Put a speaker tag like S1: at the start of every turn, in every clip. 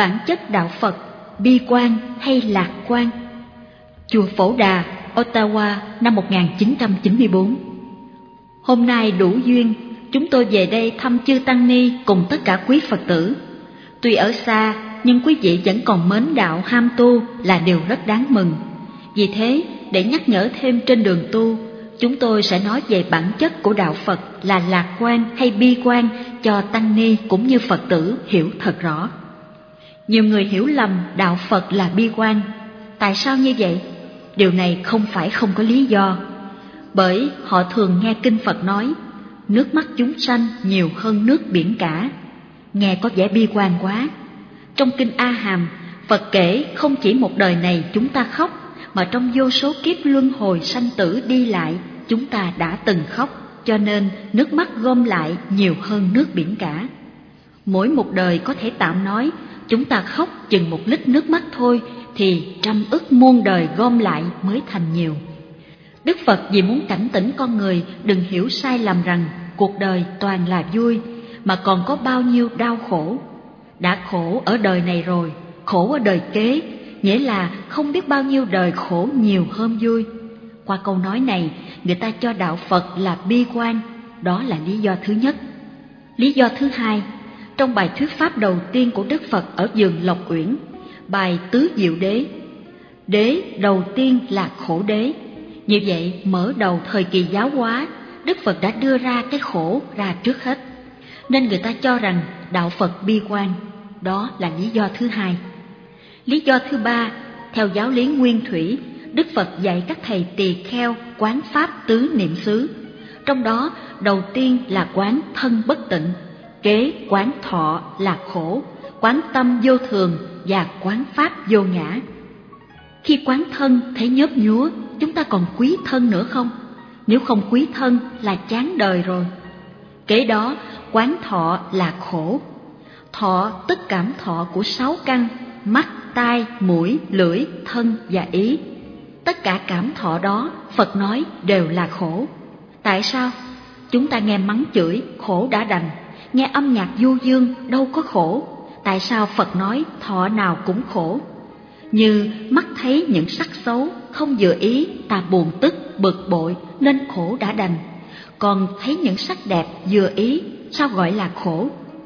S1: Bản chất đạo Phật, bi quan hay lạc quan? Chùa Phổ Đà, Ottawa, năm 1994. Hôm nay đủ duyên, chúng tôi về đây thăm chư Tăng Ni cùng tất cả quý Phật tử. Tuy ở xa, nhưng quý vị vẫn còn mến đạo ham tu là điều rất đáng mừng. Vì thế, để nhắc nhở thêm trên đường tu, chúng tôi sẽ nói về bản chất của đạo Phật là lạc quan hay bi quan cho Tăng Ni cũng như Phật tử hiểu thật rõ. Nhiều người hiểu lầm đạo Phật là bi quan. Tại sao như vậy? Điều này không phải không có lý do. Bởi họ thường nghe kinh Phật nói, nước mắt chúng sanh nhiều hơn nước biển cả. Nghe có vẻ bi quan quá. Trong kinh A Hàm, Phật kể không chỉ một đời này chúng ta khóc, mà trong vô số kiếp luân hồi sanh tử đi lại, chúng ta đã từng khóc, cho nên nước mắt gom lại nhiều hơn nước biển cả. Mỗi một đời có thể tạm nói, chúng ta khóc chừng 1 lít nước mắt thôi, thì 100 ức muôn đời gom lại mới thành nhiều. Đức Phật vì muốn cảnh tỉnh con người đừng hiểu sai lầm rằng cuộc đời toàn là vui, mà còn có bao nhiêu đau khổ. Đã khổ ở đời này rồi, khổ ở đời kế, nghĩa là không biết bao nhiêu đời khổ nhiều hơn vui. Qua câu nói này, người ta cho đạo Phật là bi quan, đó là lý do thứ nhất. Lý do thứ hai, trong bài thuyết pháp đầu tiên của Đức Phật ở vườn Lộc Uyển, bài Tứ Diệu Đế, đế đầu tiên là khổ đế. Như vậy, mở đầu thời kỳ giáo hóa, Đức Phật đã đưa ra cái khổ ra trước hết. Nên người ta cho rằng đạo Phật bi quan, đó là lý do thứ hai. Lý do thứ ba, theo giáo lý nguyên thủy, Đức Phật dạy các thầy tỳ kheo quán pháp tứ niệm xứ. Trong đó, đầu tiên là quán thân bất tịnh, kế quán thọ là khổ, quán tâm vô thường và quán pháp vô ngã. Khi quán thân thấy nhớp nhúa, chúng ta còn quý thân nữa không? Nếu không quý thân là chán đời rồi. Kế đó, quán thọ là khổ. Thọ tức cảm thọ của 6 căn, mắt, tai, mũi, lưỡi, thân và ý. Tất cả cảm thọ đó, Phật nói đều là khổ. Tại sao? Chúng ta nghe mắng chửi, khổ đã đành. Nghe âm nhạc du dương, đâu có khổ. Tại sao Phật nói thọ nào cũng khổ? Như mắt thấy những sắc xấu, không vừa ý, ta buồn tức, bực bội, nên khổ đã đành. Còn thấy những sắc đẹp vừa ý, sao gọi là khổ?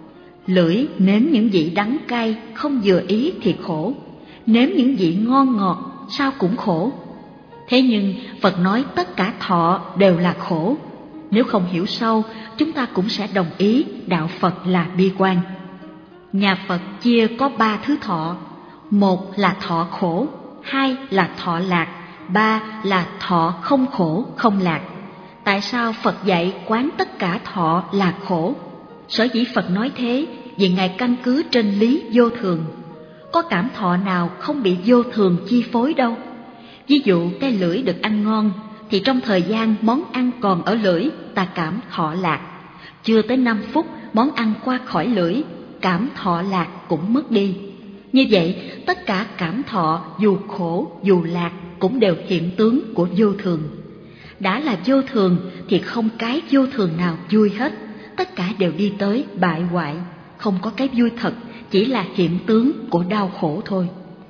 S1: Lưỡi nếm những vị đắng cay, không vừa ý thì khổ. Nếm những vị ngon ngọt, sao cũng khổ. Thế nhưng Phật nói tất cả thọ đều là khổ. Nếu không hiểu sâu, chúng ta cũng sẽ đồng ý đạo Phật là bi quan. Nhà Phật chia có 3 thứ thọ. 1 là thọ khổ, 2 là thọ lạc, 3 là thọ không khổ, không lạc. Tại sao Phật dạy quán tất cả thọ là khổ? Sở dĩ Phật nói thế vì Ngài căn cứ trên lý vô thường. Có cảm thọ nào không bị vô thường chi phối đâu. Ví dụ cái lưỡi được ăn ngon, thì trong thời gian món ăn còn ở lưỡi, ta cảm thọ lạc. Chưa tới 5 phút, món ăn qua khỏi lưỡi, cảm thọ lạc cũng mất đi. Như vậy, tất cả cảm thọ dù khổ dù lạc cũng đều hiện tướng của vô thường. Đã là vô thường thì không cái vô thường nào vui hết, tất cả đều đi tới bại hoại, không có cái vui thật, chỉ là hiện tướng của đau khổ thôi.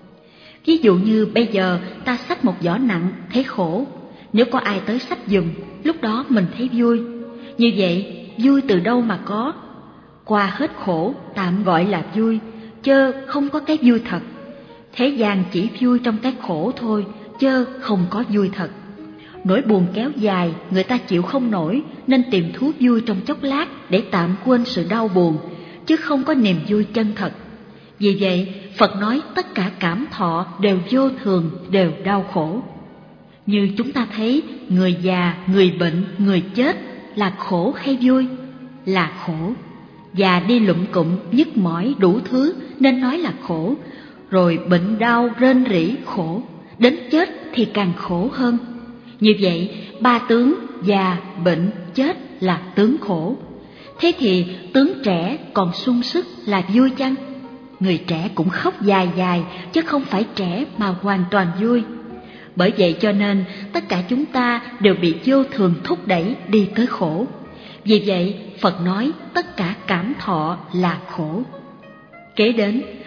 S1: Ví dụ như bây giờ ta xách một giỏ nặng thấy khổ, nếu có ai tới xách giùm, lúc đó mình thấy vui. Như vậy, vui từ đâu mà có? Qua hết khổ tạm gọi là vui, chớ không có cái vui thật. Thế gian chỉ vui trong cái khổ thôi, chớ không có vui thật. Nỗi buồn kéo dài, người ta chịu không nổi nên tìm thú vui trong chốc lát để tạm quên sự đau buồn, chứ không có niềm vui chân thật. Vì vậy, Phật nói tất cả cảm thọ đều vô thường, đều đau khổ. Như chúng ta thấy, người già, người bệnh, người chết là khổ hay vui? Là khổ. Già đi lụm cụm, nhức mỏi đủ thứ nên nói là khổ. Rồi bệnh đau, rên rỉ, khổ. Đến chết thì càng khổ hơn. Như vậy, 3 tướng già, bệnh, chết là tướng khổ. Thế thì tướng trẻ còn sung sức là vui chăng? Người trẻ cũng khóc dài dài, chứ không phải trẻ mà hoàn toàn vui. Bởi vậy cho nên tất cả chúng ta đều bị vô thường thúc đẩy đi tới khổ. Vì vậy Phật nói tất cả cảm thọ là khổ. Kế đến,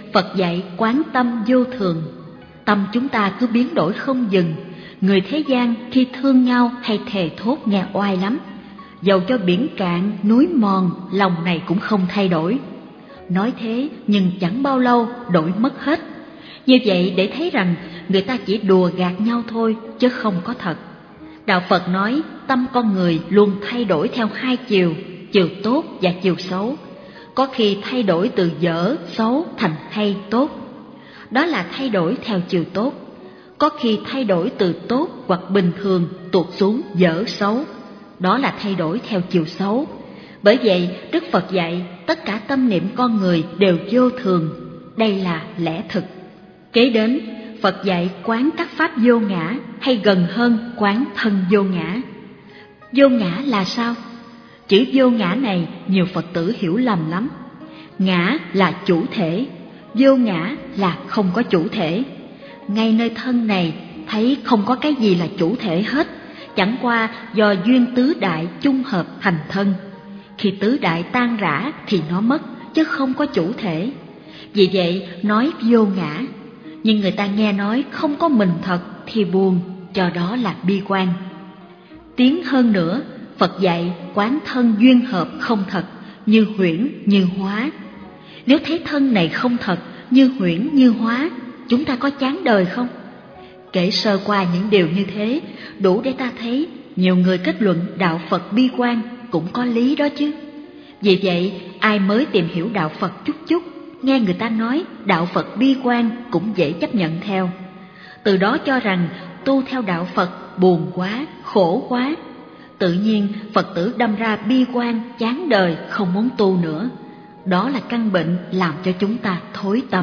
S1: Phật dạy quán tâm vô thường. Tâm chúng ta cứ biến đổi không dừng. Người thế gian khi thương nhau hay thề thốt nghe oai lắm. Dầu cho biển cạn, núi mòn, lòng này cũng không thay đổi. Nói thế nhưng chẳng bao lâu đổi mất hết. Như vậy để thấy rằng người ta chỉ đùa gạt nhau thôi chứ không có thật. Đạo Phật nói tâm con người luôn thay đổi theo hai chiều, chiều tốt và chiều xấu. Có khi thay đổi từ dở, xấu thành hay, tốt. Đó là thay đổi theo chiều tốt. Có khi thay đổi từ tốt hoặc bình thường tuột xuống dở, xấu. Đó là thay đổi theo chiều xấu. Bởi vậy Đức Phật dạy tất cả tâm niệm con người đều vô thường. Đây là lẽ thực. Kế đến Phật dạy quán các pháp vô ngã, hay gần hơn quán thân vô ngã. Vô ngã là sao? Chữ vô ngã này nhiều Phật tử hiểu lầm lắm. Ngã là chủ thể, vô ngã là không có chủ thể. Ngay nơi thân này thấy không có cái gì là chủ thể hết, chẳng qua do duyên tứ đại chung hợp thành thân. Khi tứ đại tan rã thì nó mất, chứ không có chủ thể. Vì vậy nói vô ngã. Nhưng người ta nghe nói không có mình thật thì buồn, cho đó là bi quan. Tiến hơn nữa, Phật dạy quán thân duyên hợp không thật, như huyễn như hóa. Nếu thấy thân này không thật, như huyễn như hóa, chúng ta có chán đời không? Kể sơ qua những điều như thế, đủ để ta thấy nhiều người kết luận đạo Phật bi quan cũng có lý đó chứ. Vì vậy, ai mới tìm hiểu đạo Phật chút chút, nghe người ta nói đạo Phật bi quan cũng dễ chấp nhận theo. Từ đó cho rằng tu theo đạo Phật buồn quá, khổ quá. Tự nhiên Phật tử đâm ra bi quan, chán đời, không muốn tu nữa. Đó là căn bệnh làm cho chúng ta thối tâm.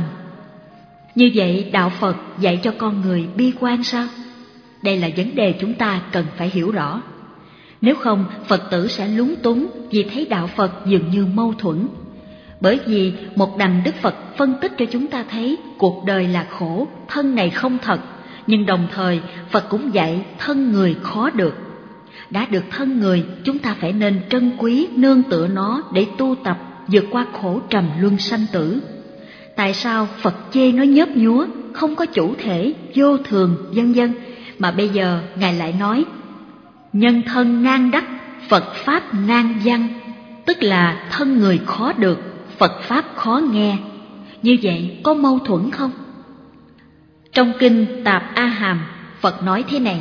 S1: Như vậy đạo Phật dạy cho con người bi quan sao? Đây là vấn đề chúng ta cần phải hiểu rõ. Nếu không Phật tử sẽ lúng túng vì thấy đạo Phật dường như mâu thuẫn. Bởi vì một đằng Đức Phật phân tích cho chúng ta thấy cuộc đời là khổ, thân này không thật. Nhưng đồng thời Phật cũng dạy thân người khó được. Đã được thân người, chúng ta phải nên trân quý nương tựa nó để tu tập vượt qua khổ trầm luân sanh tử. Tại sao Phật chê nó nhớp nhúa, không có chủ thể, vô thường, vân vân, mà bây giờ Ngài lại nói nhân thân nan đắc, Phật Pháp nan văn, tức là thân người khó được, Phật Pháp khó nghe. Như vậy có mâu thuẫn không? Trong kinh Tạp A Hàm, Phật nói thế này: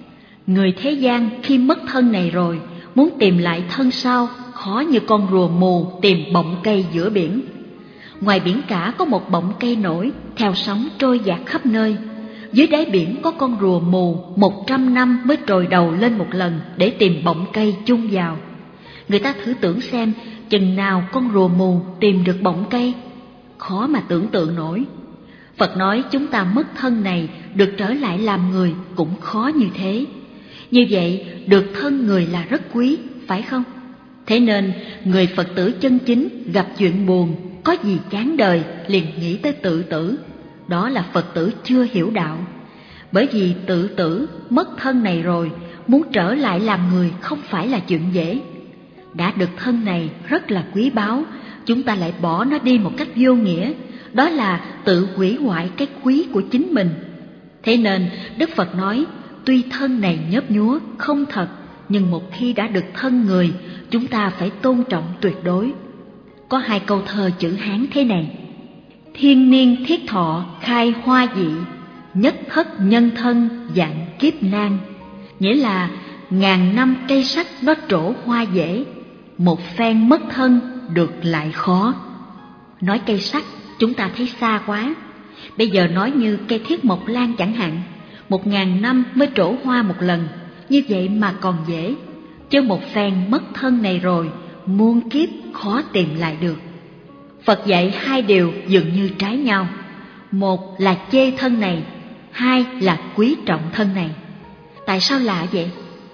S1: người thế gian khi mất thân này rồi, muốn tìm lại thân sau, khó như con rùa mù tìm bọng cây giữa biển. Ngoài biển cả có một bọng cây nổi, theo sóng trôi dạt khắp nơi. Dưới đáy biển có con rùa mù 100 năm mới trồi đầu lên một lần để tìm bọng cây chung vào. Người ta thử tưởng xem, chừng nào con rùa mù tìm được bọng cây? Khó mà tưởng tượng nổi. Phật nói chúng ta mất thân này, được trở lại làm người cũng khó như thế. Như vậy, được thân người là rất quý, phải không? Thế nên, người Phật tử chân chính gặp chuyện buồn, có gì chán đời liền nghĩ tới tự tử. Đó là Phật tử chưa hiểu đạo. Bởi vì tự tử, mất thân này rồi, muốn trở lại làm người không phải là chuyện dễ. Đã được thân này rất là quý báu, chúng ta lại bỏ nó đi một cách vô nghĩa. Đó là tự hủy hoại cái quý của chính mình. Thế nên Đức Phật nói, tuy thân này nhớp nhúa, không thật, nhưng một khi đã được thân người, chúng ta phải tôn trọng tuyệt đối. Có hai câu thơ chữ Hán thế này: thiên niên thiết thọ khai hoa dị, nhất thất nhân thân dạng kiếp nan. Nghĩa là ngàn năm cây sắc nó trổ hoa dễ, một phen mất thân được lại khó. Nói cây sắc chúng ta thấy xa quá. Bây giờ nói như cây thiết mộc lan chẳng hạn, 1000 năm mới trổ hoa một lần, như vậy mà còn dễ. Chứ một phen mất thân này rồi, muôn kiếp khó tìm lại được. Phật dạy hai điều dường như trái nhau. Một là chê thân này, hai là quý trọng thân này. Tại sao lạ vậy?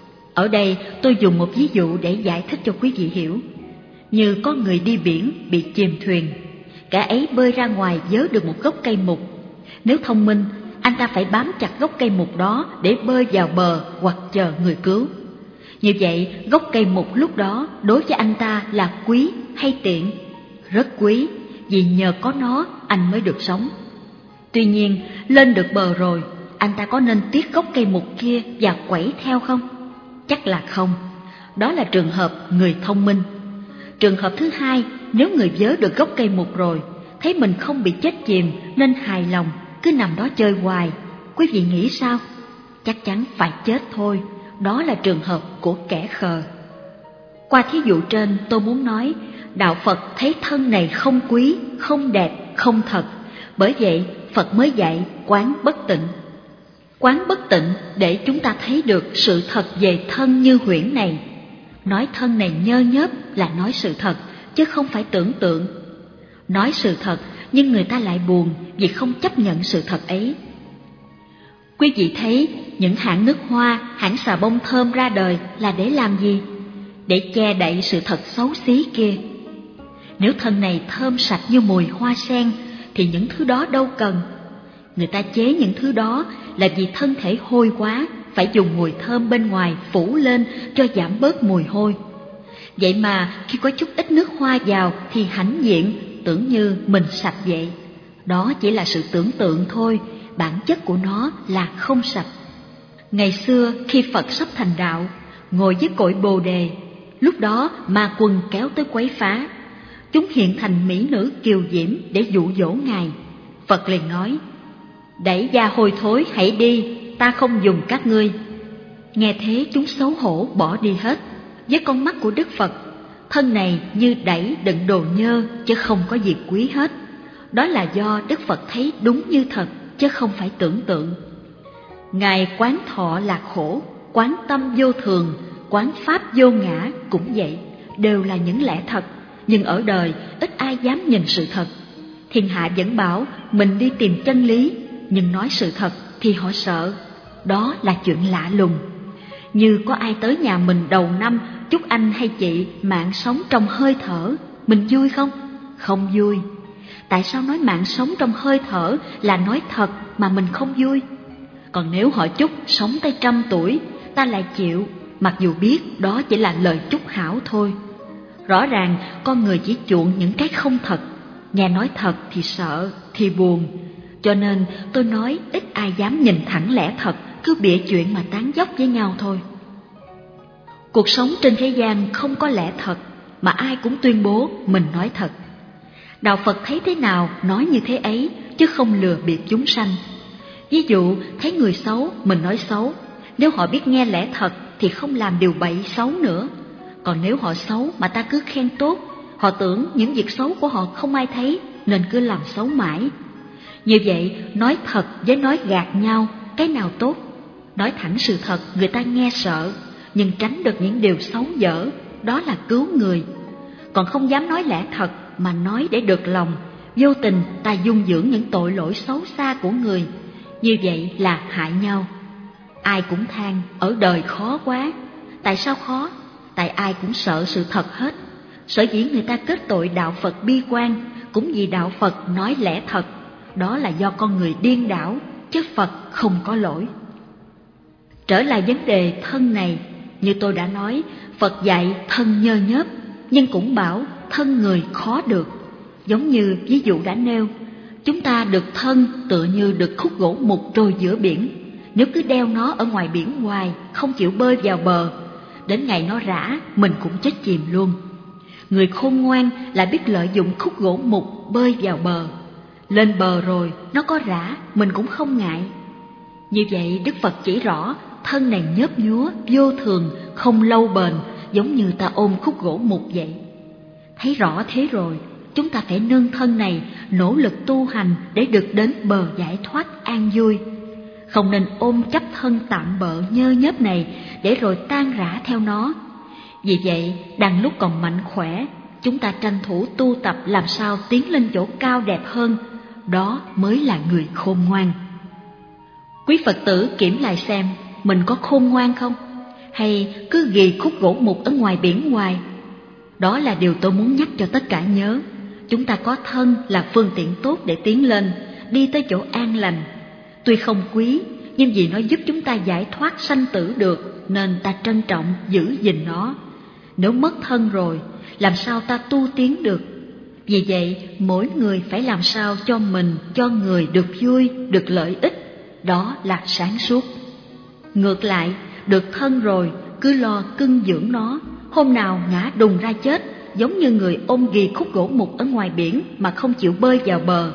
S1: Ở đây tôi dùng một ví dụ để giải thích cho quý vị hiểu. Như có người đi biển bị chìm thuyền, kẻ ấy bơi ra ngoài vớ được một gốc cây mục. Nếu thông minh, anh ta phải bám chặt gốc cây mục đó để bơi vào bờ hoặc chờ người cứu. Như vậy, gốc cây mục lúc đó đối với anh ta là quý hay tiện? Rất quý, vì nhờ có nó anh mới được sống. Tuy nhiên, lên được bờ rồi, anh ta có nên tiếc gốc cây mục kia và quẩy theo không? Chắc là không. Đó là trường hợp người thông minh. Trường hợp thứ hai, nếu người vớ được gốc cây mục rồi, thấy mình không bị chết chìm nên hài lòng, cứ nằm đó chơi hoài. Quý vị nghĩ sao? Chắc chắn phải chết thôi. Đó là trường hợp của kẻ khờ. Qua thí dụ trên, tôi muốn nói, đạo Phật thấy thân này không quý, không đẹp, không thật. Bởi vậy, Phật mới dạy quán bất tịnh. Quán bất tịnh để chúng ta thấy được sự thật về thân như huyễn này. Nói thân này nhơ nhớp là nói sự thật, chứ không phải tưởng tượng. Nói sự thật, nhưng người ta lại buồn vì không chấp nhận sự thật ấy. Quý vị thấy những hãng nước hoa, hãng xà bông thơm ra đời là để làm gì? Để che đậy sự thật xấu xí kia. Nếu thân này thơm sạch như mùi hoa sen thì những thứ đó đâu cần. Người ta chế những thứ đó là vì thân thể hôi quá, phải dùng mùi thơm bên ngoài phủ lên cho giảm bớt mùi hôi. Vậy mà khi có chút ít nước hoa vào thì hãnh diện, tưởng như mình sạch vậy. Đó chỉ là sự tưởng tượng thôi, bản chất của nó là không sạch. Ngày xưa khi Phật sắp thành đạo, ngồi dưới cội Bồ Đề, lúc đó ma quân kéo tới quấy phá. Chúng hiện thành mỹ nữ kiều diễm để dụ dỗ Ngài. Phật liền nói: đẩy da hôi thối hãy đi, ta không dùng các ngươi. Nghe thế chúng xấu hổ bỏ đi hết. Với con mắt của Đức Phật, thân này như đẩy đựng đồ nhơ chứ không có gì quý hết. Đó là do Đức Phật thấy đúng như thật chứ không phải tưởng tượng. Ngài quán thọ là khổ, quán tâm vô thường, quán pháp vô ngã cũng vậy, đều là những lẽ thật. Nhưng ở đời ít ai dám nhìn sự thật. Thiên hạ vẫn bảo mình đi tìm chân lý, nhưng nói sự thật thì họ sợ. Đó là chuyện lạ lùng. Như có ai tới nhà mình đầu năm chúc anh hay chị mạng sống trong hơi thở, mình vui không? Không vui. Tại sao nói mạng sống trong hơi thở là nói thật mà mình không vui? Còn nếu họ chúc sống tới 100 tuổi, ta lại chịu, mặc dù biết đó chỉ là lời chúc hảo thôi. Rõ ràng con người chỉ chuộng những cái không thật. Nghe nói thật thì sợ, thì buồn. Cho nên tôi nói ít ai dám nhìn thẳng lẽ thật, cứ bịa chuyện mà tán dóc với nhau thôi. Cuộc sống trên thế gian không có lẽ thật, mà ai cũng tuyên bố mình nói thật. Đạo Phật thấy thế nào nói như thế ấy, chứ không lừa bịp chúng sanh. Ví dụ thấy người xấu mình nói xấu, nếu họ biết nghe lẽ thật thì không làm điều bậy xấu nữa. Còn nếu họ xấu mà ta cứ khen tốt, họ tưởng những việc xấu của họ không ai thấy nên cứ làm xấu mãi. Như vậy nói thật với nói gạt nhau, cái nào tốt? Nói thẳng sự thật người ta nghe sợ, nhưng tránh được những điều xấu dở, đó là cứu người. Còn không dám nói lẽ thật mà nói để được lòng, vô tình ta dung dưỡng những tội lỗi xấu xa của người. Như vậy là hại nhau. Ai cũng than ở đời khó quá. Tại sao khó? Tại ai cũng sợ sự thật hết. Sở dĩ người ta kết tội đạo Phật bi quan cũng vì đạo Phật nói lẽ thật. Đó là do con người điên đảo, chứ Phật không có lỗi. Trở lại vấn đề thân này, như tôi đã nói, Phật dạy thân nhơ nhớp, nhưng cũng bảo thân người khó được. Giống như ví dụ đã nêu, chúng ta được thân tựa như được khúc gỗ mục trôi giữa biển. Nếu cứ đeo nó ở ngoài biển hoài, không chịu bơi vào bờ, đến ngày nó rã, mình cũng chết chìm luôn. Người khôn ngoan là biết lợi dụng khúc gỗ mục bơi vào bờ. Lên bờ rồi, nó có rã, mình cũng không ngại. Như vậy Đức Phật chỉ rõ, thân này nhớp nhúa, vô thường, không lâu bền, giống như ta ôm khúc gỗ mục vậy. Thấy rõ thế rồi, chúng ta phải nương thân này, nỗ lực tu hành để được đến bờ giải thoát an vui. Không nên ôm chấp thân tạm bợ nhơ nhớp này để rồi tan rã theo nó. Vì vậy, đang lúc còn mạnh khỏe, chúng ta tranh thủ tu tập làm sao tiến lên chỗ cao đẹp hơn. Đó mới là người khôn ngoan. Quý Phật tử kiểm lại xem, mình có khôn ngoan không? Hay cứ ghi khúc gỗ mục ở ngoài biển hoài? Đó là điều tôi muốn nhắc cho tất cả nhớ. Chúng ta có thân là phương tiện tốt để tiến lên, đi tới chỗ an lành. Tuy không quý, nhưng vì nó giúp chúng ta giải thoát sanh tử được, nên ta trân trọng giữ gìn nó. Nếu mất thân rồi, làm sao ta tu tiến được? Vì vậy, mỗi người phải làm sao cho mình, cho người được vui, được lợi ích, đó là sáng suốt. Ngược lại, được thân rồi, cứ lo cưng dưỡng nó, hôm nào ngã đùng ra chết, giống như người ôm ghì khúc gỗ mục ở ngoài biển mà không chịu bơi vào bờ.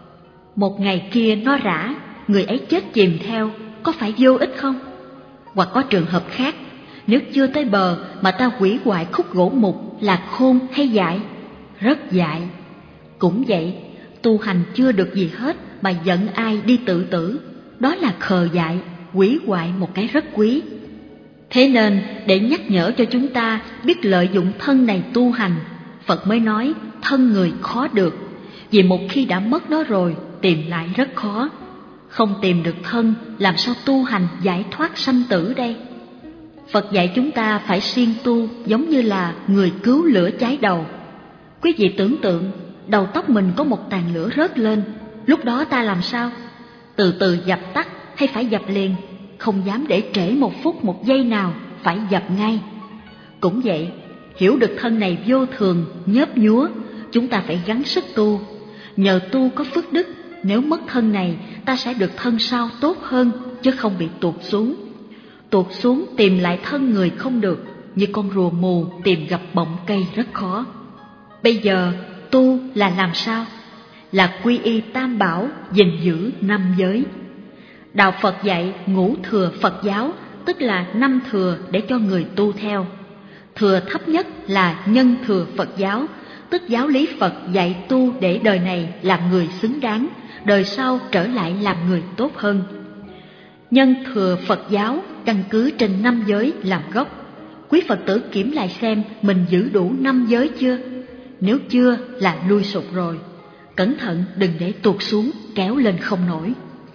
S1: Một ngày kia nó rã, người ấy chết chìm theo, có phải vô ích không? Hoặc có trường hợp khác, nếu chưa tới bờ mà ta hủy hoại khúc gỗ mục là khôn hay dại? Rất dại. Cũng vậy, tu hành chưa được gì hết mà giận ai đi tự tử, đó là khờ dại, hủy hoại một cái rất quý. Thế nên, để nhắc nhở cho chúng ta biết lợi dụng thân này tu hành, Phật mới nói thân người khó được, vì một khi đã mất nó rồi, tìm lại rất khó. Không tìm được thân, làm sao tu hành giải thoát sanh tử đây? Phật dạy chúng ta phải siêng tu giống như là người cứu lửa cháy đầu. Quý vị tưởng tượng, đầu tóc mình có một tàn lửa rớt lên, lúc đó ta làm sao? Từ từ dập tắt hay phải dập liền? Không dám để trễ một phút một giây nào, phải dập ngay. Cũng vậy, hiểu được thân này vô thường, nhớp nhúa, chúng ta phải gắng sức tu. Nhờ tu có phước đức, nếu mất thân này, ta sẽ được thân sau tốt hơn, chứ không bị tụt xuống. Tụt xuống tìm lại thân người không được, như con rùa mù tìm gặp bọng cây rất khó. Bây giờ tu là làm sao? Là quy y tam bảo, gìn giữ năm giới. Đạo Phật dạy ngũ thừa Phật giáo, tức là 5 thừa để cho người tu theo. Thừa thấp nhất là nhân thừa Phật giáo, tức giáo lý Phật dạy tu để đời này làm người xứng đáng, đời sau trở lại làm người tốt hơn. Nhân thừa Phật giáo căn cứ trên 5 giới làm gốc. Quý Phật tử kiểm lại xem mình giữ đủ 5 giới chưa? Nếu chưa là lui sụt rồi. Cẩn thận đừng để tụt xuống, kéo lên không nổi.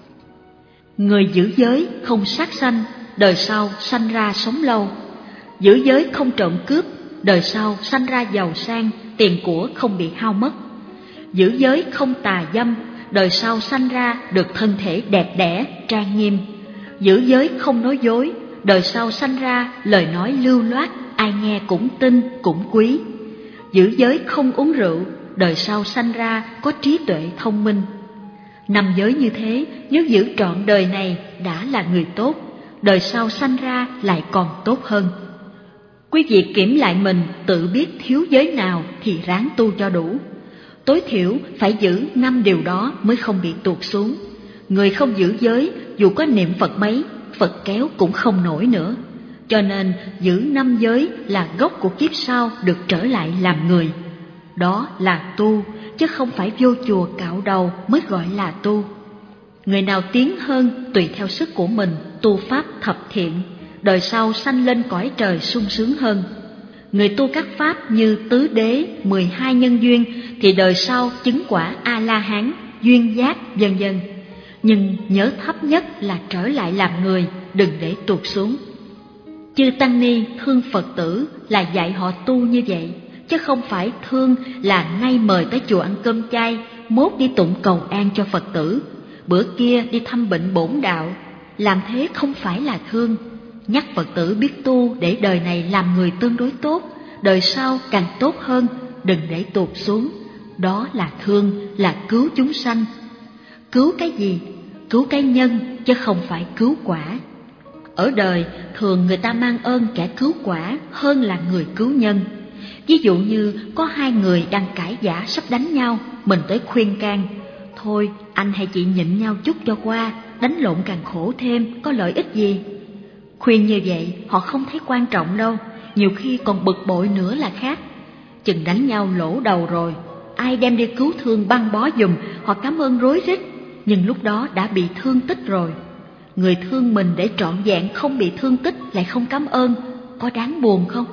S1: Người giữ giới không sát sanh, đời sau sanh ra sống lâu. Giữ giới không trộm cướp, đời sau sanh ra giàu sang, tiền của không bị hao mất. Giữ giới không tà dâm, đời sau sanh ra được thân thể đẹp đẽ, trang nghiêm. Giữ giới không nói dối, đời sau sanh ra lời nói lưu loát, ai nghe cũng tin, cũng quý. Giữ giới không uống rượu, đời sau sanh ra có trí tuệ thông minh. 5 giới như thế, nếu giữ trọn đời này đã là người tốt, đời sau sanh ra lại còn tốt hơn. Quý vị kiểm lại mình, tự biết thiếu giới nào thì ráng tu cho đủ. Tối thiểu phải giữ 5 điều đó mới không bị tụt xuống. Người không giữ giới, dù có niệm Phật mấy, Phật kéo cũng không nổi nữa. Cho nên giữ 5 giới là gốc của kiếp sau được trở lại làm người. Đó là tu, chứ không phải vô chùa cạo đầu mới gọi là tu. Người nào tiến hơn tùy theo sức của mình, tu pháp thập thiện, đời sau sanh lên cõi trời sung sướng hơn. Người tu các pháp như tứ đế, 12 nhân duyên thì đời sau chứng quả A-la-hán, duyên giác vân vân. Nhưng nhớ thấp nhất là trở lại làm người, đừng để tụt xuống. Chư Tăng Ni thương Phật tử là dạy họ tu như vậy, chứ không phải thương là ngay mời tới chùa ăn cơm chay, mốt đi tụng cầu an cho Phật tử, bữa kia đi thăm bệnh bổn đạo. Làm thế không phải là thương. Nhắc Phật tử biết tu để đời này làm người tương đối tốt, đời sau càng tốt hơn, đừng để tụt xuống. Đó là thương, là cứu chúng sanh. Cứu cái gì? Cứu cái nhân, chứ không phải cứu quả. Ở đời, thường người ta mang ơn kẻ cứu quả hơn là người cứu nhân. Ví dụ như có 2 người đang cãi vã sắp đánh nhau, mình tới khuyên can: thôi anh hay chị nhịn nhau chút cho qua, đánh lộn càng khổ thêm, có lợi ích gì? Khuyên như vậy họ không thấy quan trọng đâu, nhiều khi còn bực bội nữa là khác. Chừng đánh nhau lỗ đầu rồi, ai đem đi cứu thương băng bó giùm, họ cảm ơn rối rít, nhưng lúc đó đã bị thương tích rồi. Người thương mình để trọn vẹn không bị thương tích lại không cảm ơn, có đáng buồn không?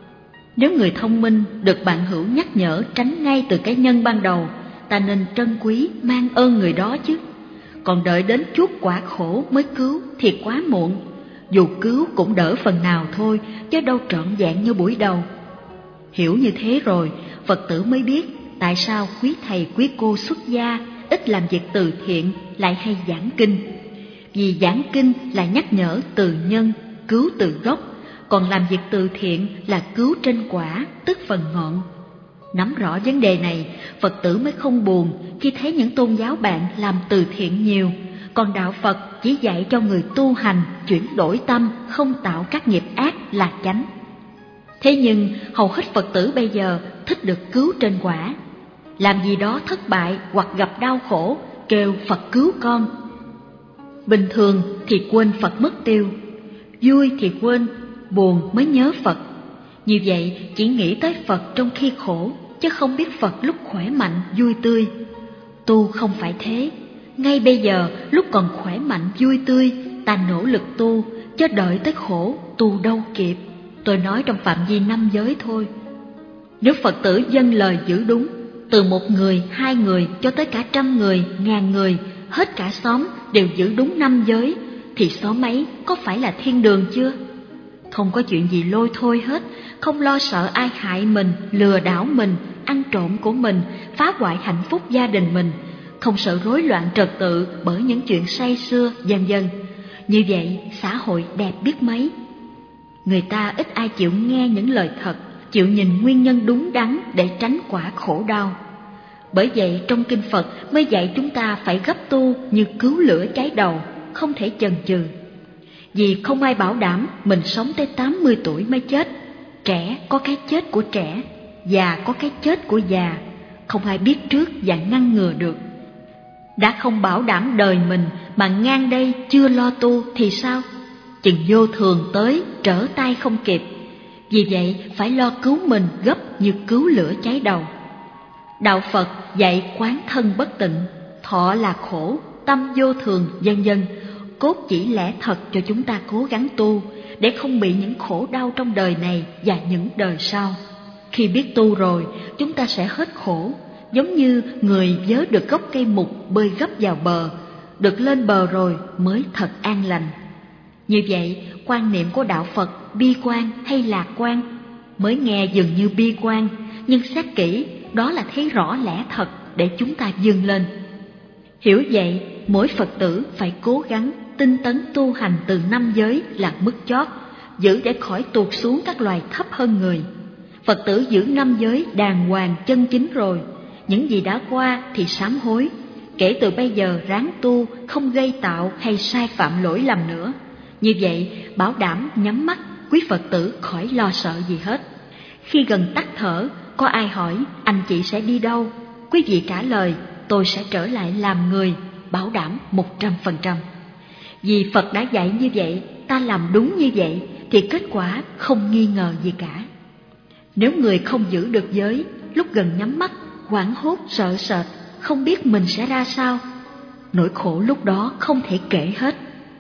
S1: Nếu người thông minh được bạn hữu nhắc nhở tránh ngay từ cái nhân ban đầu, ta nên trân quý mang ơn người đó chứ. Còn đợi đến chuốc quả khổ mới cứu thì quá muộn. Dù cứu cũng đỡ phần nào thôi, chứ đâu trọn vẹn như buổi đầu. Hiểu như thế rồi, Phật tử mới biết tại sao quý thầy quý cô xuất gia ít làm việc từ thiện lại hay giảng kinh. Vì giảng kinh là nhắc nhở từ nhân, cứu từ gốc, còn làm việc từ thiện là cứu trên quả, tức phần ngọn. Nắm rõ vấn đề này, Phật tử mới không buồn khi thấy những tôn giáo bạn làm từ thiện nhiều, còn đạo Phật chỉ dạy cho người tu hành chuyển đổi tâm, không tạo các nghiệp ác là chánh. Thế nhưng hầu hết Phật tử bây giờ thích được cứu trên quả. Làm gì đó thất bại hoặc gặp đau khổ, kêu Phật cứu con. Bình thường thì quên Phật mất tiêu, vui thì quên, buồn mới nhớ Phật. Như vậy chỉ nghĩ tới Phật trong khi khổ, chứ không biết Phật lúc khỏe mạnh, vui tươi. Tu không phải thế. Ngay bây giờ, lúc còn khỏe mạnh, vui tươi, ta nỗ lực tu, chứ đợi tới khổ, tu đâu kịp. Tôi nói trong phạm vi 5 giới thôi. Nếu Phật tử dâng lời giữ đúng, từ 1 người, 2 người cho tới cả 100 người, 1000 người, hết cả xóm đều giữ đúng 5 giới, thì xóm ấy có phải là thiên đường chưa? Không có chuyện gì lôi thôi hết, không lo sợ ai hại mình, lừa đảo mình, ăn trộm của mình, phá hoại hạnh phúc gia đình mình, không sợ rối loạn trật tự bởi những chuyện say sưa, vân vân. Như vậy xã hội đẹp biết mấy. Người ta ít ai chịu nghe những lời thật, chịu nhìn nguyên nhân đúng đắn để tránh quả khổ đau. Bởi vậy trong kinh Phật mới dạy chúng ta phải gấp tu như cứu lửa cháy đầu, không thể chần chừ. Vì không ai bảo đảm mình sống tới 80 tuổi mới chết. Trẻ có cái chết của trẻ, già có cái chết của già, không ai biết trước và ngăn ngừa được. Đã không bảo đảm đời mình mà ngang đây chưa lo tu thì sao? Chừng vô thường tới trở tay không kịp. Vì vậy phải lo cứu mình gấp như cứu lửa cháy đầu. Đạo Phật dạy quán thân bất tịnh, thọ là khổ, tâm vô thường, vân vân, cốt chỉ lẽ thật cho chúng ta cố gắng tu để không bị những khổ đau trong đời này và những đời sau. Khi biết tu rồi, chúng ta sẽ hết khổ, giống như người vớ được gốc cây mục bơi gấp vào bờ, được lên bờ rồi mới thật an lành. Như vậy, quan niệm của đạo Phật bi quan hay lạc quan? Mới nghe dường như bi quan, nhưng xét kỹ, đó là thấy rõ lẽ thật để chúng ta vươn lên. Hiểu vậy, mỗi Phật tử phải cố gắng tinh tấn tu hành từ 5 giới là mức chót, giữ để khỏi tuột xuống các loài thấp hơn người. Phật tử giữ 5 giới đàng hoàng chân chính rồi, những gì đã qua thì sám hối. Kể từ bây giờ ráng tu, không gây tạo hay sai phạm lỗi lầm nữa. Như vậy, bảo đảm nhắm mắt, quý Phật tử khỏi lo sợ gì hết. Khi gần tắt thở, có ai hỏi anh chị sẽ đi đâu? Quý vị trả lời, tôi sẽ trở lại làm người, bảo đảm 100%. Vì Phật đã dạy như vậy, ta làm đúng như vậy, thì kết quả không nghi ngờ gì cả. Nếu người không giữ được giới, lúc gần nhắm mắt, hoảng hốt sợ sệt, không biết mình sẽ ra sao, nỗi khổ lúc đó không thể kể hết.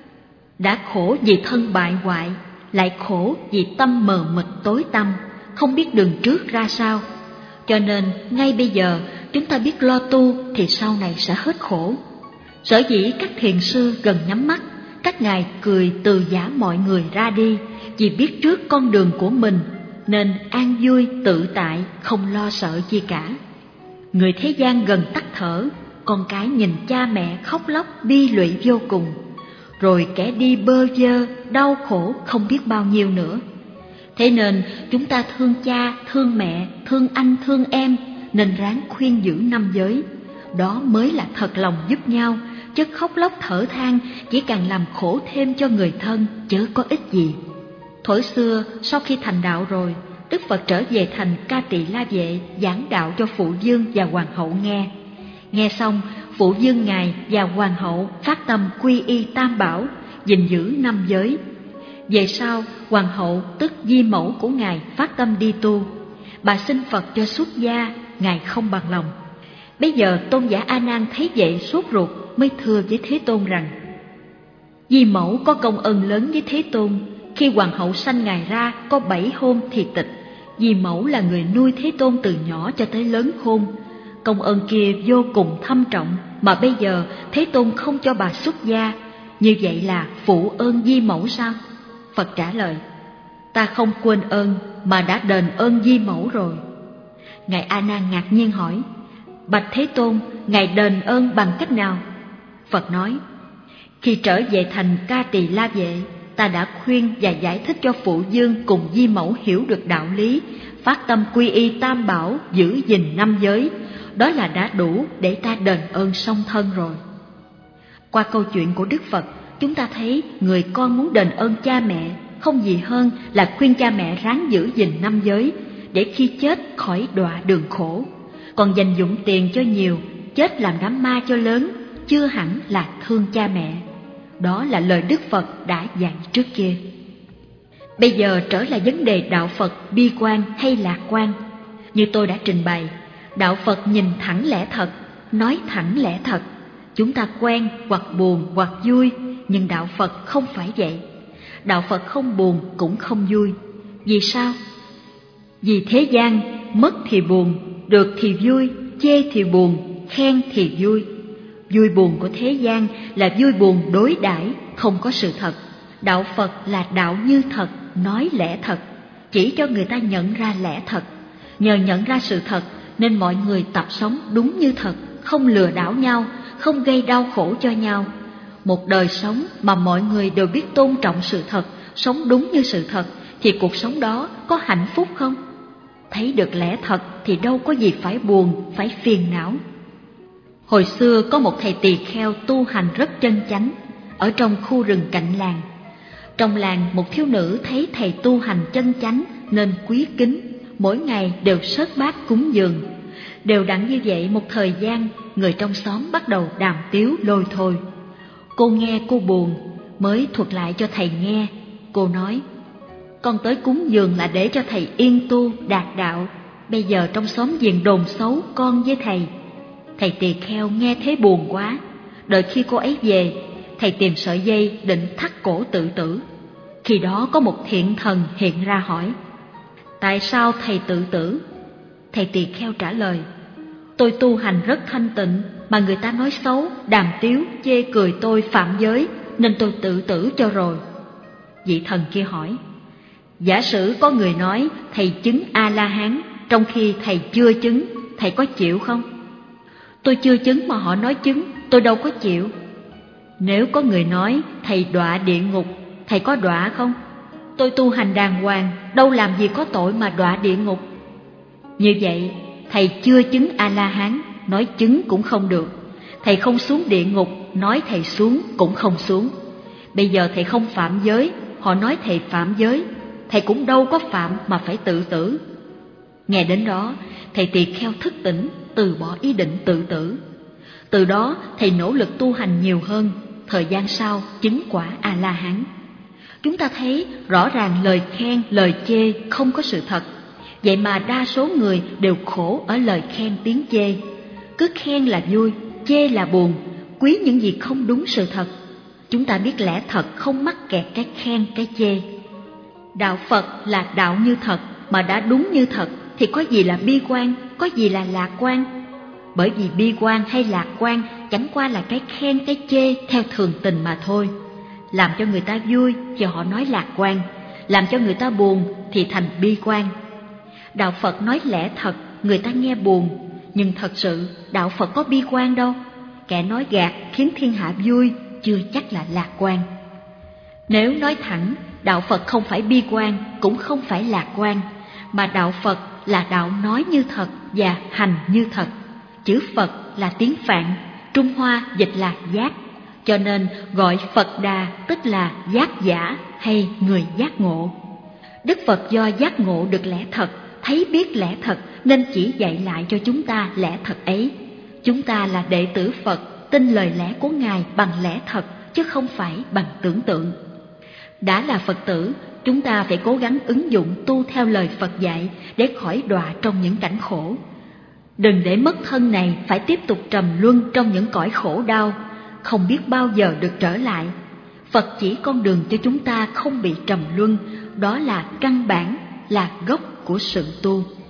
S1: Đã khổ vì thân bại hoại, lại khổ vì tâm mờ mịt tối tăm, không biết đường trước ra sao. Cho nên ngay bây giờ chúng ta biết lo tu thì sau này sẽ hết khổ. Sở dĩ các thiền sư gần nhắm mắt, các ngài cười từ giả mọi người ra đi, vì biết trước con đường của mình nên an vui tự tại, không lo sợ chi cả. Người thế gian gần tắt thở, con cái nhìn cha mẹ khóc lóc bi lụy vô cùng, rồi kẻ đi bơ vơ đau khổ không biết bao nhiêu nữa. Thế nên chúng ta thương cha, thương mẹ, thương anh, thương em, nên ráng khuyên giữ 5 giới. Đó mới là thật lòng giúp nhau, chứ khóc lóc thở than chỉ càng làm khổ thêm cho người thân, chớ có ích gì. Thuở xưa, sau khi thành đạo rồi, Đức Phật trở về thành Ca Tỳ La Vệ giảng đạo cho phụ vương và hoàng hậu nghe. Nghe xong, phụ vương ngài và hoàng hậu phát tâm quy y Tam Bảo, gìn giữ 5 giới. Về sau, hoàng hậu tức di mẫu của ngài phát tâm đi tu. Bà xin Phật cho xuất gia, ngài không bằng lòng. Bây giờ tôn giả A Nan thấy vậy sốt ruột, mới thưa với Thế Tôn rằng: Di mẫu có công ơn lớn với Thế Tôn. Khi hoàng hậu sanh ngài ra có 7 hôm thì tịch. Di mẫu là người nuôi Thế Tôn từ nhỏ cho tới lớn khôn. Công ơn kia vô cùng thâm trọng, mà bây giờ Thế Tôn không cho bà xuất gia, như vậy là phụ ơn Di mẫu sao? Phật trả lời: Ta không quên ơn, mà đã đền ơn Di mẫu rồi. Ngài A Nan ngạc nhiên hỏi: Bạch Thế Tôn, ngài đền ơn bằng cách nào? Phật nói: Khi trở về thành Ca Tỳ La Vệ, ta đã khuyên và giải thích cho Phụ Dương cùng Di Mẫu hiểu được đạo lý, phát tâm quy y Tam Bảo, giữ gìn 5 giới. Đó là đã đủ để ta đền ơn song thân rồi. Qua câu chuyện của Đức Phật, chúng ta thấy người con muốn đền ơn cha mẹ không gì hơn là khuyên cha mẹ ráng giữ gìn 5 giới, để khi chết khỏi đọa đường khổ. Còn dành dụm tiền cho nhiều, chết làm đám ma cho lớn, chưa hẳn là thương cha mẹ. Đó là lời Đức Phật đã dạy trước kia. Bây giờ trở lại vấn đề đạo Phật bi quan hay lạc quan. Như tôi đã trình bày, đạo Phật nhìn thẳng lẽ thật, nói thẳng lẽ thật. Chúng ta quen hoặc buồn hoặc vui, nhưng đạo Phật không phải vậy. Đạo Phật không buồn cũng không vui. Vì sao? Vì thế gian, mất thì buồn, được thì vui, chê thì buồn, khen thì vui. Vui buồn của thế gian là vui buồn đối đãi, không có sự thật. Đạo Phật là đạo như thật, nói lẽ thật, chỉ cho người ta nhận ra lẽ thật. Nhờ nhận ra sự thật nên mọi người tập sống đúng như thật, không lừa đảo nhau, không gây đau khổ cho nhau. Một đời sống mà mọi người đều biết tôn trọng sự thật, sống đúng như sự thật, thì cuộc sống đó có hạnh phúc không? Thấy được lẽ thật thì đâu có gì phải buồn, phải phiền não. Hồi xưa có một thầy tỳ kheo tu hành rất chân chánh, ở trong khu rừng cạnh làng. Trong làng, một thiếu nữ thấy thầy tu hành chân chánh nên quý kính, mỗi ngày đều xớt bát cúng dường. Đều đặn như vậy một thời gian, người trong xóm bắt đầu đàm tiếu lôi thôi. Cô nghe cô buồn, mới thuật lại cho thầy nghe. Cô nói: con tới cúng dường là để cho thầy yên tu, đạt đạo. Bây giờ trong xóm giềng đồn xấu con với thầy. Thầy tỳ kheo nghe thế buồn quá. Đợi khi cô ấy về, thầy tìm sợi dây định thắt cổ tự tử. Khi đó có một thiện thần hiện ra hỏi: tại sao thầy tự tử? Thầy tỳ kheo trả lời: tôi tu hành rất thanh tịnh, mà người ta nói xấu, đàm tiếu, chê cười tôi phạm giới, nên tôi tự tử cho rồi. Vị thần kia hỏi: giả sử có người nói thầy chứng A-la-hán, trong khi thầy chưa chứng, thầy có chịu không? Tôi chưa chứng mà họ nói chứng, tôi đâu có chịu. Nếu có người nói thầy đọa địa ngục, thầy có đọa không? Tôi tu hành đàng hoàng, đâu làm gì có tội mà đọa địa ngục. Như vậy, thầy chưa chứng A-la-hán, nói chứng cũng không được. Thầy không xuống địa ngục, nói thầy xuống cũng không xuống. Bây giờ thầy không phạm giới, họ nói thầy phạm giới, thầy cũng đâu có phạm mà phải tự tử. Nghe đến đó, thầy tỳ kheo thức tỉnh, từ bỏ ý định tự tử. Từ đó thầy nỗ lực tu hành nhiều hơn, thời gian sau chứng quả A-la-hán. Chúng ta thấy rõ ràng lời khen, lời chê không có sự thật. Vậy mà đa số người đều khổ ở lời khen tiếng chê. Cứ khen là vui, chê là buồn, quý những gì không đúng sự thật. Chúng ta biết lẽ thật, không mắc kẹt cái khen, cái chê. Đạo Phật là đạo như thật, mà đã đúng như thật thì có gì là bi quan, có gì là lạc quan. Bởi vì bi quan hay lạc quan chẳng qua là cái khen, cái chê theo thường tình mà thôi. Làm cho người ta vui thì họ nói lạc quan, làm cho người ta buồn thì thành bi quan. Đạo Phật nói lẽ thật, người ta nghe buồn, nhưng thật sự đạo Phật có bi quan đâu. Kẻ nói gạt khiến thiên hạ vui chưa chắc là lạc quan. Nếu nói thẳng, đạo Phật không phải bi quan, cũng không phải lạc quan, mà đạo Phật là đạo nói như thật và hành như thật. Chữ Phật là tiếng Phạn, Trung Hoa dịch là giác, cho nên gọi Phật Đà tức là giác giả hay người giác ngộ. Đức Phật do giác ngộ được lẽ thật, thấy biết lẽ thật nên chỉ dạy lại cho chúng ta lẽ thật ấy. Chúng ta là đệ tử Phật, tin lời lẽ của Ngài bằng lẽ thật chứ không phải bằng tưởng tượng. Đã là Phật tử, chúng ta phải cố gắng ứng dụng tu theo lời Phật dạy để khỏi đọa trong những cảnh khổ. Đừng để mất thân này phải tiếp tục trầm luân trong những cõi khổ đau, không biết bao giờ được trở lại. Phật chỉ con đường cho chúng ta không bị trầm luân, đó là căn bản, là gốc của sự tu.